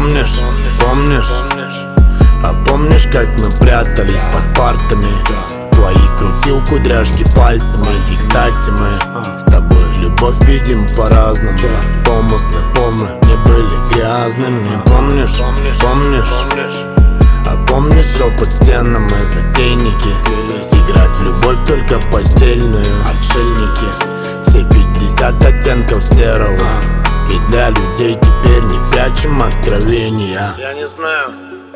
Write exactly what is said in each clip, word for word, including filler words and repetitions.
помнишь, помнишь? А помнишь, как мы прятались под партами? Твои крутил кудряшки пальцами. И, кстати, мы с тобой любовь видим по-разному. Помыслы полны не были грязными. Помнишь, помнишь? А помнишь шепот стенам и затейники? Играть в любовь только постельную. Отшельники, все пятьдесят оттенков серого. И для людей теперь не прячем откровения. Я не знаю,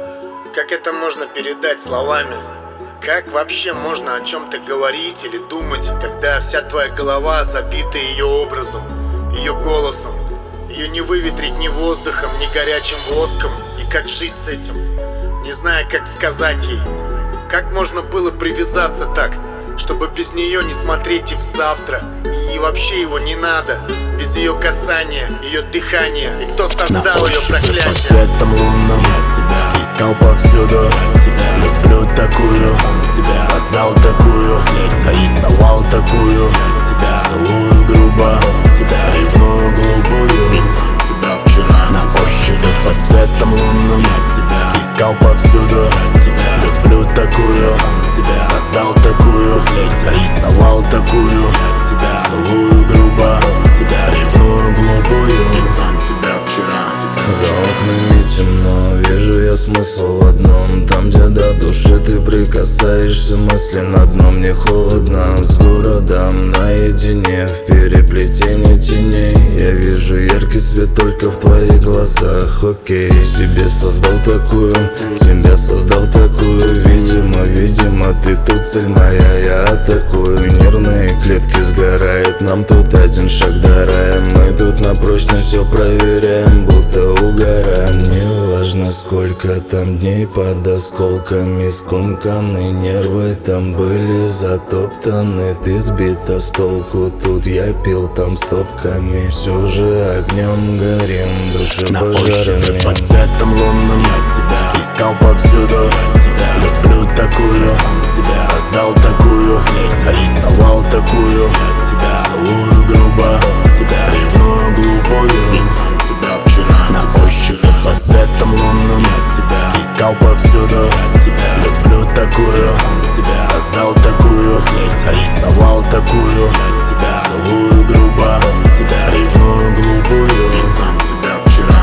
как это можно передать словами. Как вообще можно о чем-то говорить или думать, когда вся твоя голова забита ее образом, ее голосом? Ее не выветрить ни воздухом, ни горячим воском. И как жить с этим? Не знаю, как сказать ей. Как можно было привязаться так, чтобы без нее не смотреть и в завтра? И вообще его не надо. Без ее касания, ее дыхания. И кто создал ее проклятие? Под светом лунным я тебя искал повсюду. Я тебя люблю такую, сам тебя создал такую, рисовал такую. Я тебя целую грубо, тебя ревную глупую. Ведь сам тебя вчера на ощупь под светом лунным я тебя искал повсюду. Я тебя люблю такую, сам тебя создал такую, рисовал такую. Я тебя целую грубо, тебя ревную глупую. Ведь сам тебя вчера. За окнами темно, вижу я смысл в одном. Там, где до души ты прикасаешься, мысли на дно. Мне холодно с городом наедине, в переплетении теней. Я вижу яркий свет только в твоих глазах. Окей, себе создал такую, тебя создал такую. Видимо, видимо, ты тут цель моя, я атакую. Нервные клетки сгорают, нам тут один шаг до рая. Мы тут на прочность все проверяем, будто угораем. Неважно, сколько там дней под осколками скомканы. Нервы там были затоптаны. Ты сбита с толку, тут я пил, там стопками. Все же огнем горим, души на пожарами. ощупь под светом лунным я тебя искал повсюду. Я тебя люблю такую, сам тебя создал такую, рисовал такую. Я тебя целую грубо, тебя ревную глупую. Ведь сам тебя вчера На ощупь под светом лунным я тебя искал повсюду. Я тебя люблю такую, сам тебя создал такую, рисовал такую. Я тебя целую грубо, тебя ревную глупую. Ведь сам тебя вчера.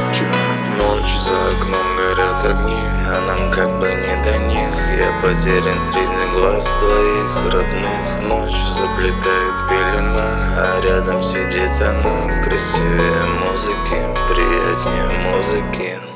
Ночь за окном горят огни, а нам как бы не до них. Я потерян среди глаз твоих родных. Ночь заплетает пелена, а рядом сидит она. Красивее музыки, приятнее музыки.